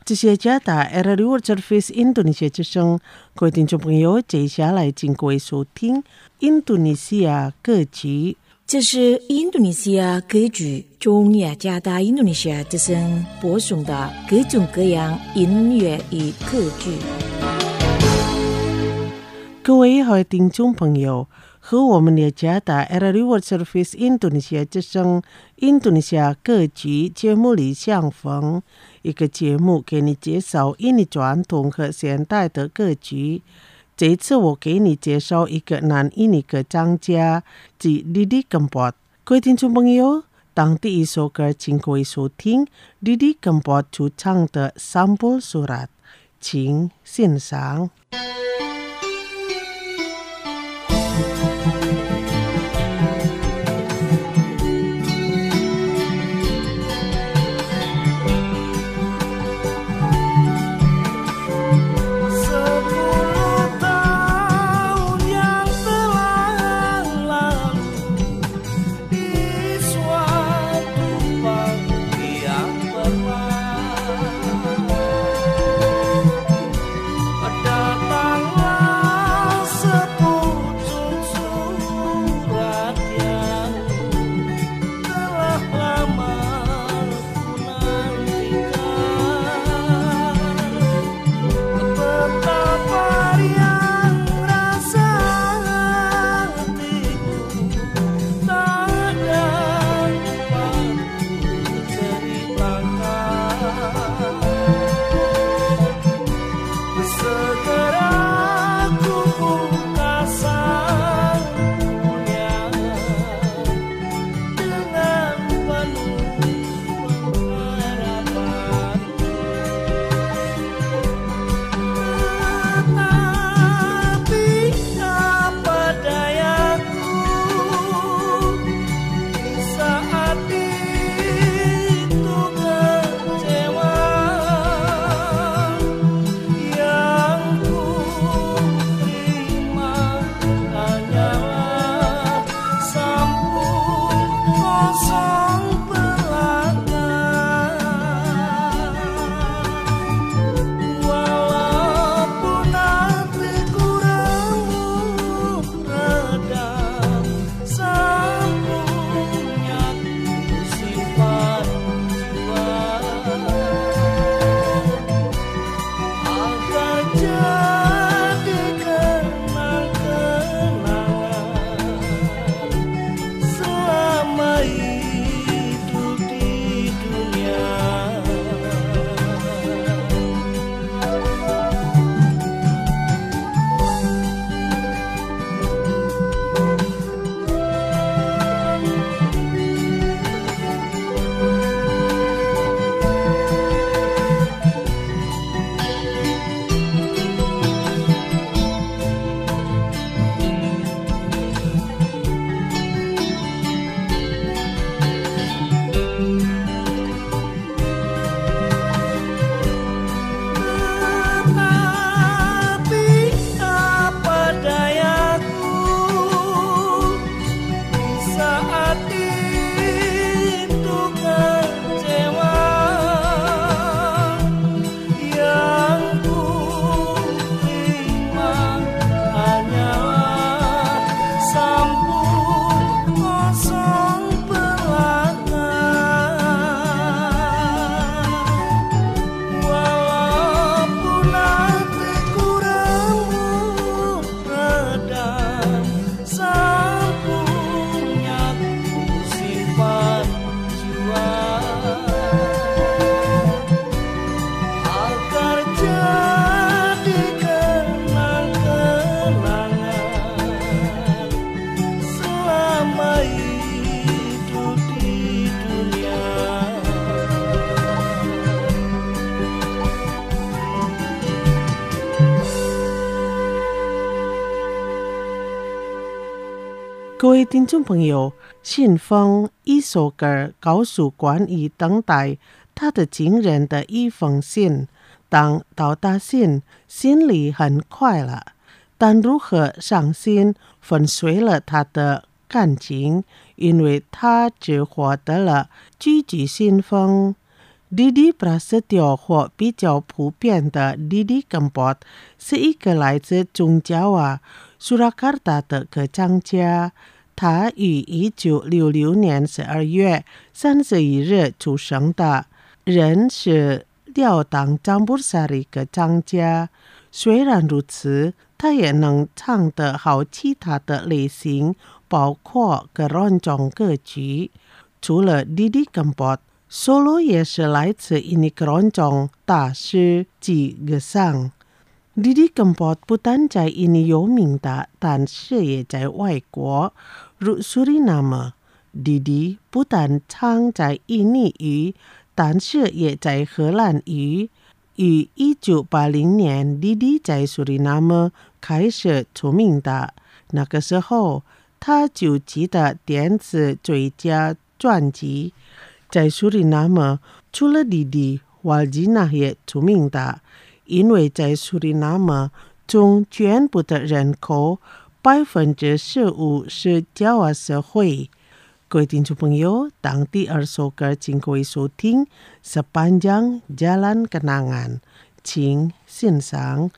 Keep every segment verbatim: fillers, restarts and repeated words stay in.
这些加打 R R World Service 印度尼西亚之声，各位听众朋友，接下来请各位收听印度尼西亚歌曲。 这是印度尼西亚歌剧中雅加达印度尼西亚之声播送的各种各样音乐与歌剧。 各位好听众朋友，和我们雅加达 R R World Service 印度尼西亚之声印度尼西亚歌剧节目里相逢。一个节目给你介绍印尼传统和现代的歌剧。这次我给你介绍一个南印尼歌唱家，即 Didi Kempot。各位听众朋友，当第一首歌请各位收听 Didi Kempot 主唱的 Sampul Surat， 请欣赏。 各位听众朋友，信封一首歌告诉关于等待他的情人的一封信。当到达信，心里很快乐，但如何伤心粉碎了他的感情，因为他只获得了拒绝信封。 滴滴 Prasetyo 或比较普遍的滴滴 Kempot 是一个来自中Jawa Surakarta 的歌唱家。他于一九六六年十二月三十一日出生的，人是廖当张布萨里歌唱家。虽然如此，他也能唱得好其他的类型，包括keroncong歌曲。除了滴滴 Kempot，Solo 也是来自ini keroncong 大师及歌唱。滴滴 Kempot 不但在ini有名的，但是也在外国，如 Suriname。滴滴不但唱在印尼语，但是也在荷兰语。于一九八零年，滴滴在 Suriname 开始出名的。那个时候，他就记得电子最佳专辑。在 Suriname 除了滴滴，Waldina 也出名的，因为在 Suriname 中全部的人口百分之十五是Jawa社会。各位听众朋友，当第二首歌，请各位收听 Sepanjang Jalan Kenangan， 请欣赏。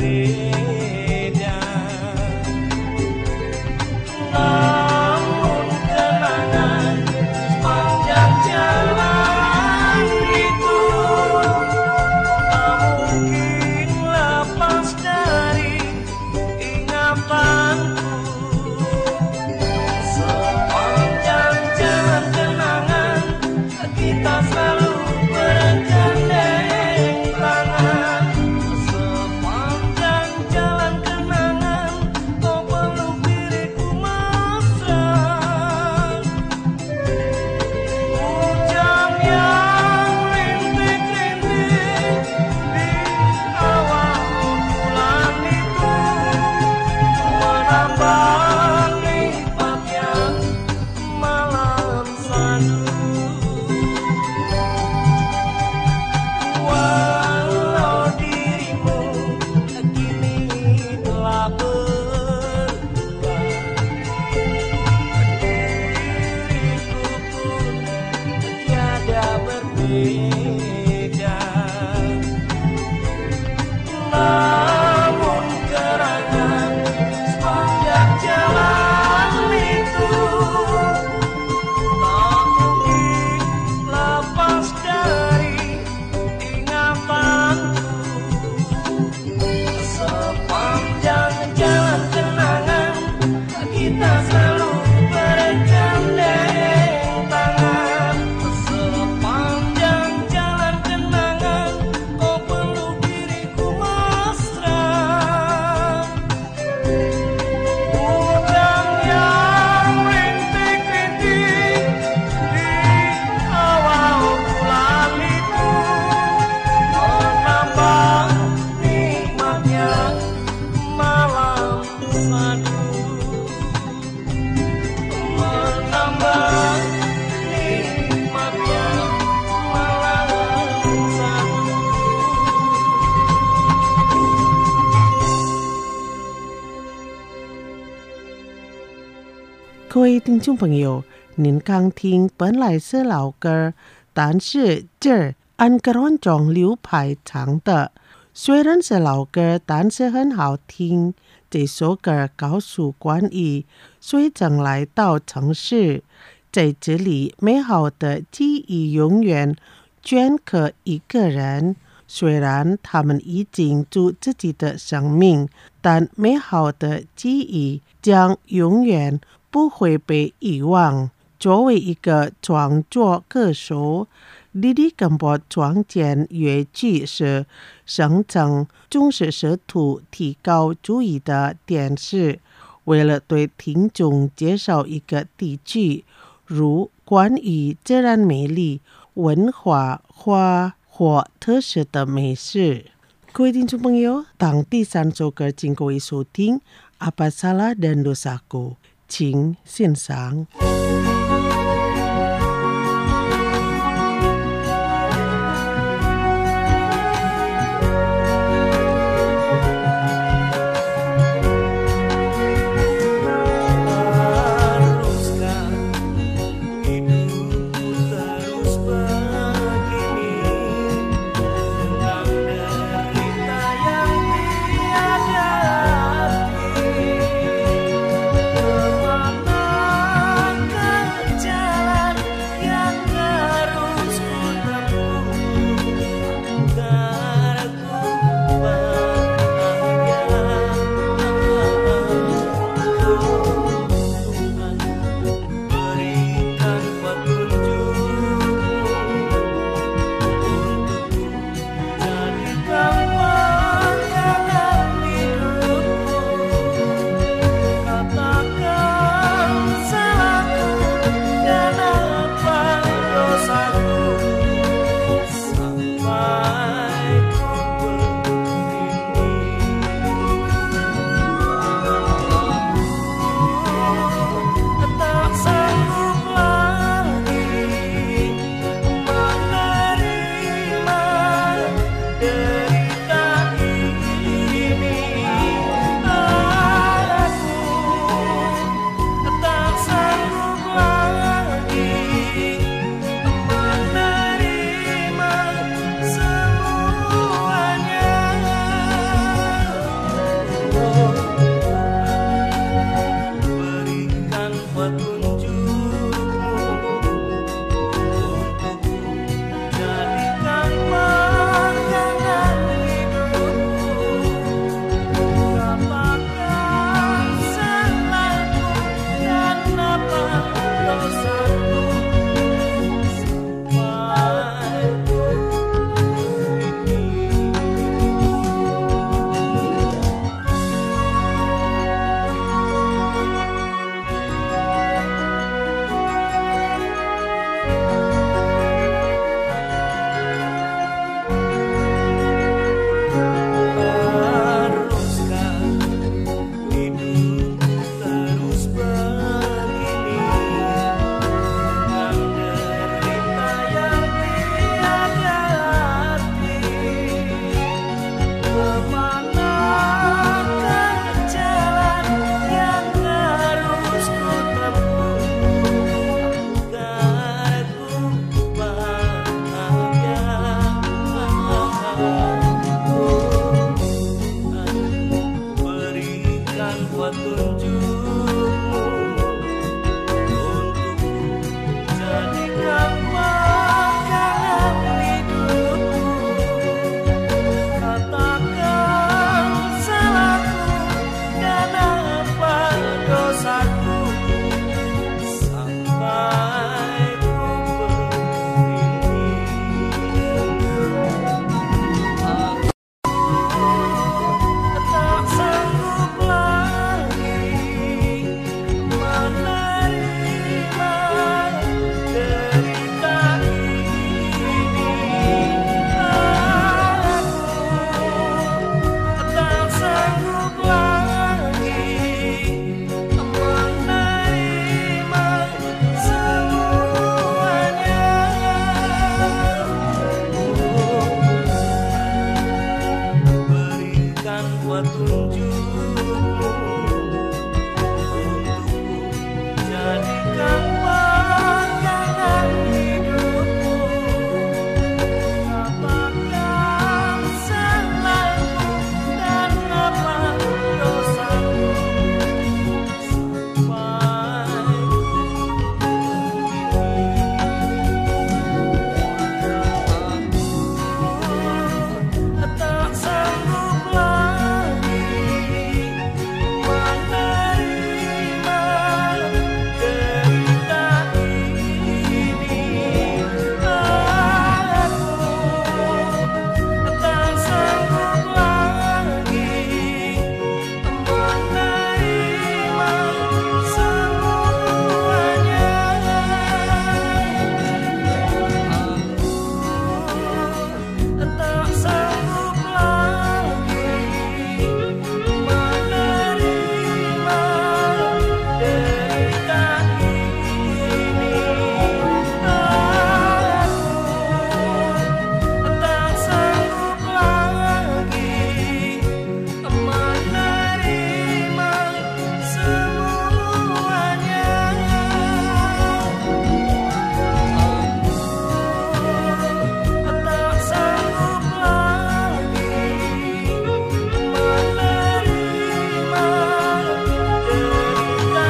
berbeda. Namun kenangan sepanjang jalan itu tak mungkin lepas dari ingatanku. Sepanjang jalan kenangan kita selalu bergandeng tangan. Sepanjang jalan kenangan kau peluk diriku mesra. Hujan yang rintik-rintik di awal bulan itu menambah nikmatnya malam sandu. Walau dirimu kini telah berubah, diriku pun tiada berbeda. Namun gerangan sepanjang jalan itu tak mungkin lepas dari ingatanku. Sepanjang jalan kenangan kita selalu bergandeng tangan. Sepanjang jalan kenangan kau peluk diriku mesra. Hujan yang rintik-rintik di awal bulan itu menambah nikmatnya malam sandu. Menambah nikmatnya malam sandu. 各位听众朋友，您刚听本来是老歌，但是这儿按个乱种流排长的。虽然是老歌，但是很好听。这首歌告诉关于随整来到城市，在这里美好的记忆永远镌刻一个人。虽然他们已经住自己的生命，但美好的记忆将永远不会被遗忘。作为一个创作歌手，莉莉根本创建乐句是生成重视试图提高注意的点是，为了对听众介绍一个地区，如关于自然美丽、文化花或特色的美食。各位听众朋友，当第三首歌经各位收听，Apa Salah dan Dosaku， 请欣赏。 Kemana petunjukmu untukku, jadikan pegangan hidupku. Katakan selainku dan apa dosamu, sampai aku tak sanggup lagi menerima derita ini. Aku tak sanggup lagi menerima semuanya. Aku tak sanggup lagi menerima derita ini. Aku tak sanggup lagi menerima semuanya. Aku tak sanggup lagi menerima derita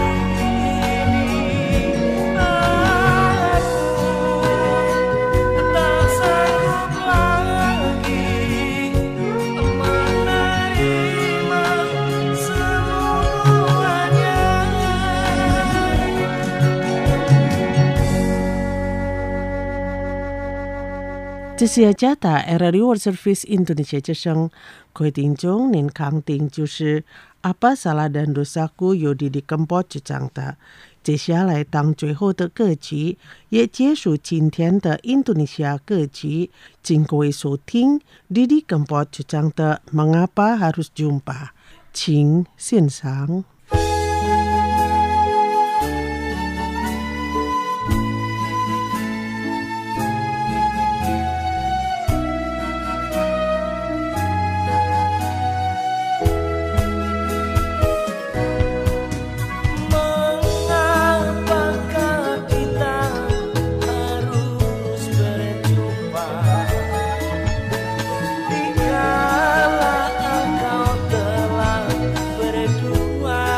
ini. Aku tak sanggup lagi menerima semuanya. 这是加达 R R I World Service Indonesia 之声，各位听众，您康定就是 apa salah dan dosaku 由弟弟根波主讲的。接下来当最后的歌曲，也结束今天的印度尼西亚歌曲。请各位收听弟弟根波主讲的 Mengapa Harus Jumpa， 请欣赏。 Mengapakah kita harus berjumpa dikala engkau telah berdua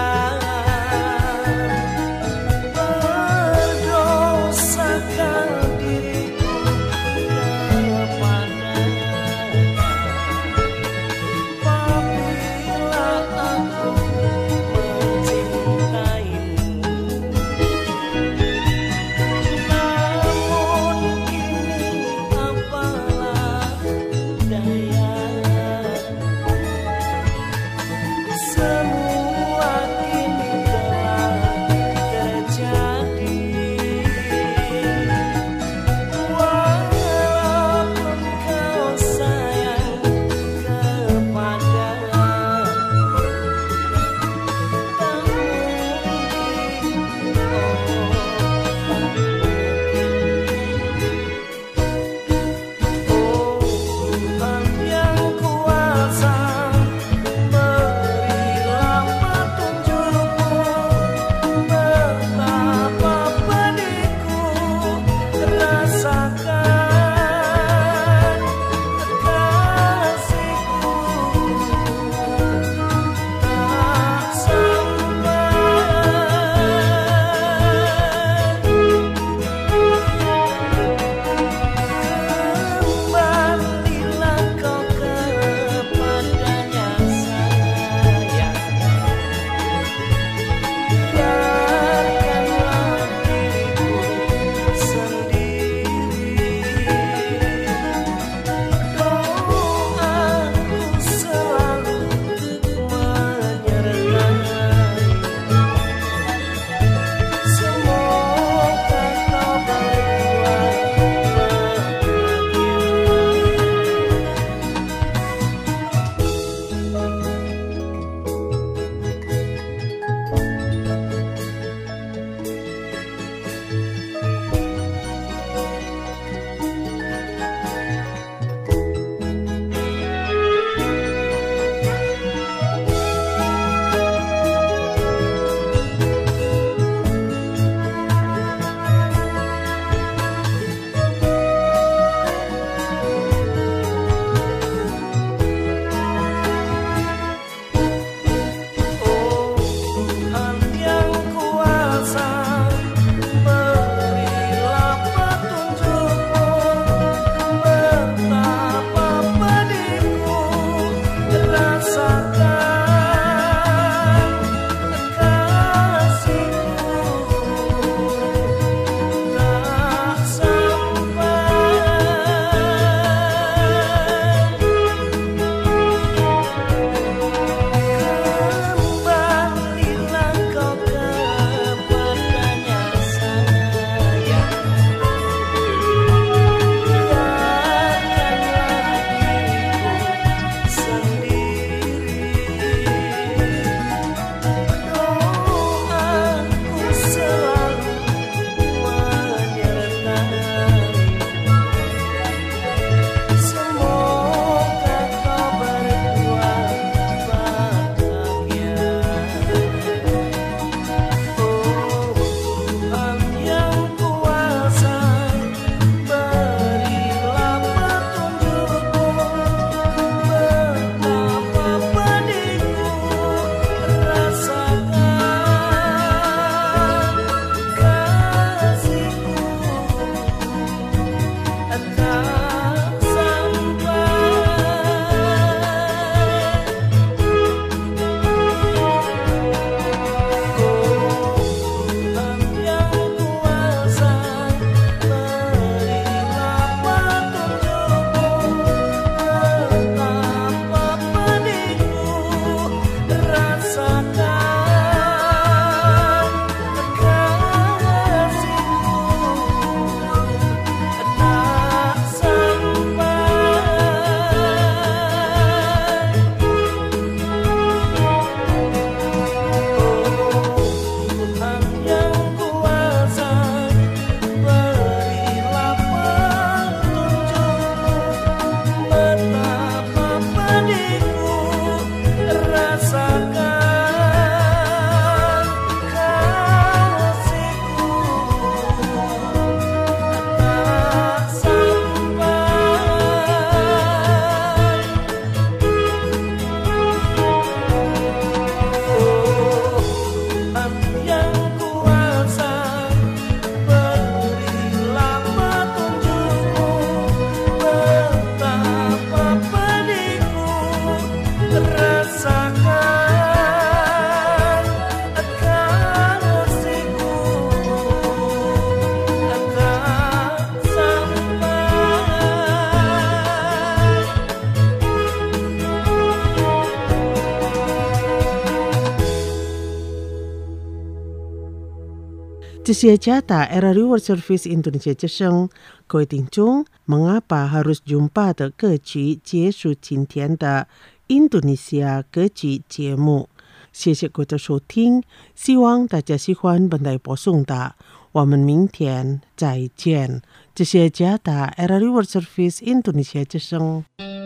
这些加打 Era Reward Service Indonesia 之声，各位听众，mengapa harus jumpa 的歌曲结束今天的印度尼西亚歌曲节目。谢谢各位的收听，希望大家喜欢本台播送的。我们明天再见。这些加打 Era Reward Service Indonesia 之声。